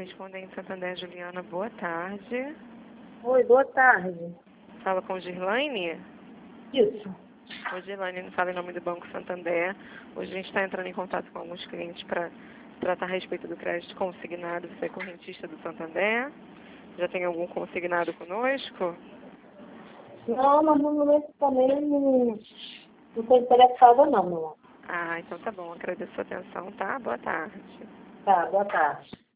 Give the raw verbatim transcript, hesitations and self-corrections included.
Correspondente Santander, Juliana, boa tarde. Oi, boa tarde. Fala com Girlaine? Isso. Oi, Girlaine, fala em nome do Banco Santander. Hoje a gente está entrando em contato com alguns clientes para tratar a respeito do crédito consignado. Você é correntista do Santander? Já tem algum consignado conosco? Não, mas no momento também não estou interessada não, meu amor. Ah, então tá bom. Agradeço a sua atenção, tá? Boa tarde. Tá, boa tarde.